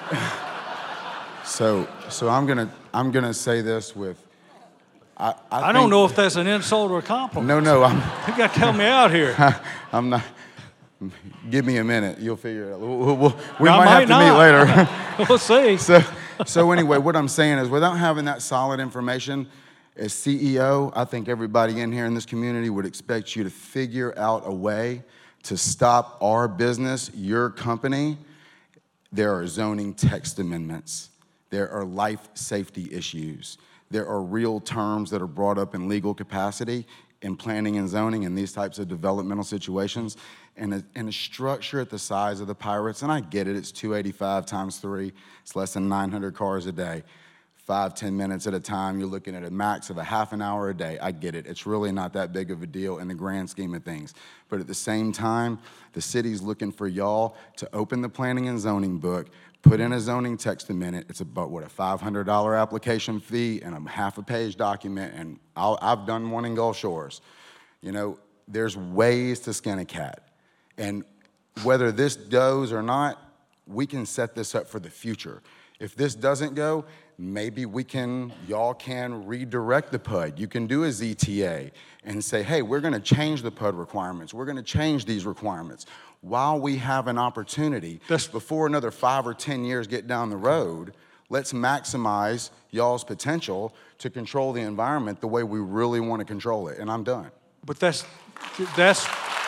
so, so I'm gonna, I'm gonna say this with, I, I, I don't think- know if that's an insult or a compliment. No, no, I'm. You got to tell me out here. I'm not. Give me a minute. You'll figure it out. We'll, we'll, we No, I might have to might meet not. later. We'll see. So, so anyway, what I'm saying is, without having that solid information, as C E O, I think everybody in here in this community would expect you to figure out a way to stop our business, your company. There are zoning text amendments. There are life safety issues. There are real terms that are brought up in legal capacity in planning and zoning and these types of developmental situations. And a, and a structure at the size of the Pirates, and I get it, it's two eighty-five times three, it's less than nine hundred cars a day. Five, ten minutes at a time, you're looking at a max of a half an hour a day. I get it. It's really not that big of a deal in the grand scheme of things. But at the same time, the city's looking for y'all to open the planning and zoning book, put in a zoning text amendment. It's about, what, a five hundred dollar application fee and a half a page document, and I'll, I've done one in Gulf Shores. You know, there's ways to skin a cat. And whether this goes or not, we can set this up for the future. If this doesn't go, maybe we can, y'all can redirect the P U D. You can do a Z T A and say, hey, we're gonna change the P U D requirements. We're gonna change these requirements. While we have an opportunity, That's, before another five or ten years get down the road, let's maximize y'all's potential to control the environment the way we really wanna control it. And I'm done. but that's, that's,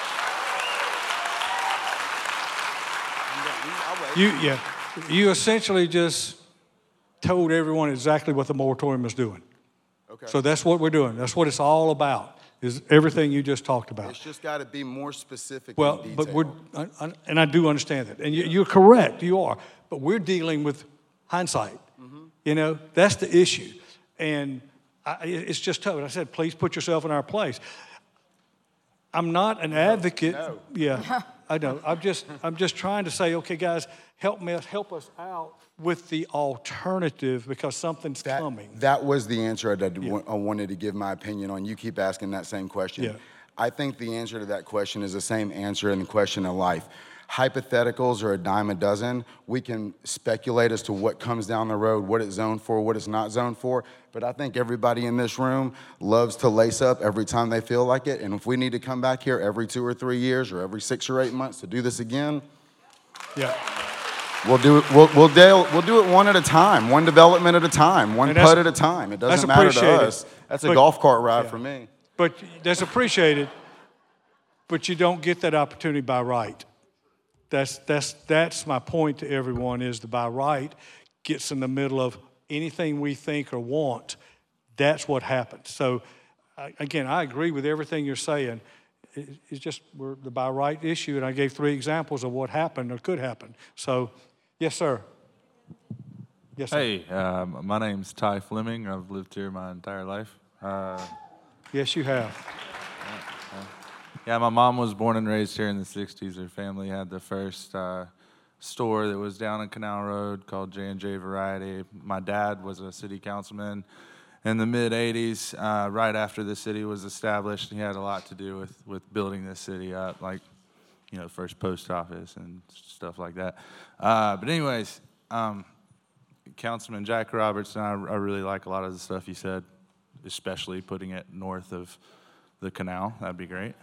you, yeah, you essentially just told everyone exactly what the moratorium is doing. Okay. So that's what we're doing. That's what it's all about, is everything you just talked about. It's just gotta be more specific Well, and but detailed. we're, I- I- and I do understand that. And you- you're correct, you are. But we're dealing with hindsight. You know, that's the issue. And I, it's just tough. And I said, please put yourself in our place. I'm not an advocate. no. Yeah, I know. I'm just, I'm just trying to say, okay, guys, help me, help us out with the alternative, because something's That, coming. that was the answer I, did, I wanted to give my opinion on. You keep asking that same question. Yeah. I think the answer to that question is the same answer in the question of life. Hypotheticals are a dime a dozen. We can speculate as to what comes down the road, what it's zoned for, what it's not zoned for. But I think everybody in this room loves to lace up every time they feel like it. And if we need to come back here every two or three years or every six or eight months to do this again, Yeah. we'll do it. We'll we'll, deal, we'll do it one at a time, one development at a time, one And that's- putt at a time. It that's doesn't matter to appreciated. us. That's a But- golf cart ride yeah. for me. But that's appreciated, but you don't get that opportunity by right. That's, that's, that's my point to everyone, is the by right gets in the middle of anything we think or want. That's what happens. So, I- again, I agree with everything you're saying. It- It's just we're the by right issue, and I gave three examples of what happened or could happen. So, yes, sir. Yes, sir. Hey, um, my name's Ty Fleming. I've lived here my entire life. Uh, Yes, you have. yeah, my mom was born and raised here in the sixties. Her family had the first uh, store that was down on Canal Road called J and J Variety. My dad was a city councilman in the mid eighties, uh, right after the city was established. He had a lot to do with, with building this city up, like, you know, first post office and stuff like that. Uh, but anyways, um, Councilman Jack Roberts and I, I really like a lot of the stuff you said, especially putting it north of the canal. That'd be great.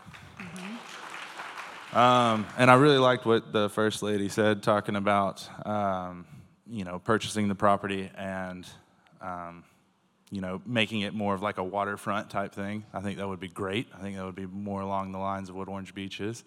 Um, and I really liked what the First Lady said, talking about um, you know, purchasing the property and, um, you know, making it more of like a waterfront type thing. I think that would be great. I think that would be more along the lines of what Orange Beach is.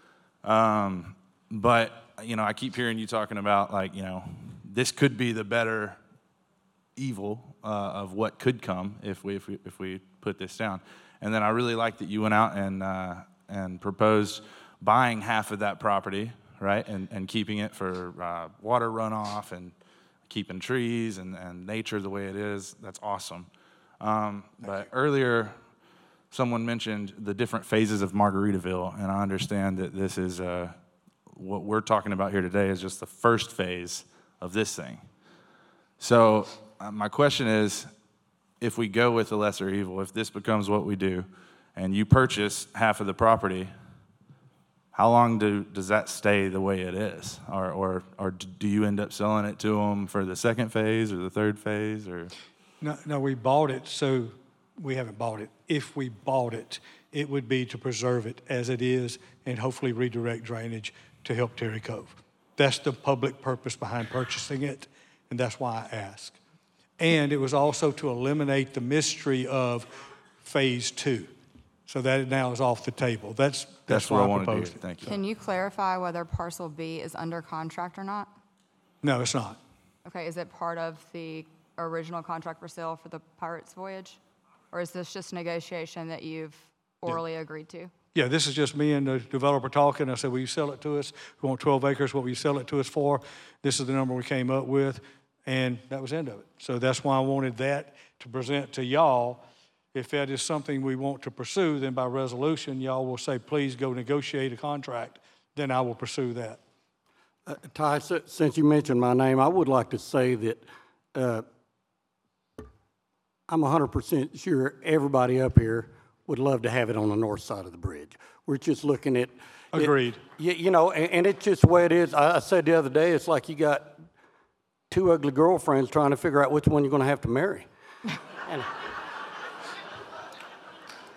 Um, but, you know, I keep hearing you talking about, like, you know, this could be the better evil uh, of what could come if we, if we if we put this down. And then I really like that you went out and uh, and proposed buying half of that property, right, and and keeping it for uh, water runoff and keeping trees and, and nature the way it is. That's awesome. Um, but earlier, someone mentioned the different phases of Margaritaville, and I understand that this is uh, what we're talking about here today is just the first phase of this thing. So uh, my question is, if we go with the lesser evil, if this becomes what we do, and you purchase half of the property, how long do, does that stay the way it is? Or, or, or do you end up selling it to them for the second phase or the third phase? Or? No, no, we bought it, so we haven't bought it. If we bought it, it would be to preserve it as it is and hopefully redirect drainage to help Terry Cove. That's the public purpose behind purchasing it, and that's why I ask. And it was also to eliminate the mystery of phase two. So that now is off the table. That's, that's, that's why what I, I wanted proposed to it. hear. Thank you. Can you clarify whether parcel B is under contract or not? No, it's not. Okay, is it part of the original contract for sale for the Pirates Voyage? Or is this just negotiation that you've orally yeah. agreed to? Yeah, this is just me and the developer talking. I said, will you sell it to us? We want twelve acres. What will you sell it to us for? This is the number we came up with, and that was the end of it. So that's why I wanted that to present to y'all. If that is something we want to pursue, then by resolution, y'all will say, please go negotiate a contract. Then I will pursue that. Uh, Ty, since you mentioned my name, I would like to say that uh, I'm one hundred percent sure everybody up here would love to have it on the north side of the bridge. We're just looking at... Agreed. It, you know, and, and it's just the way it is. I, I said the other day, it's like you got two ugly girlfriends trying to figure out which one you're going to have to marry. and,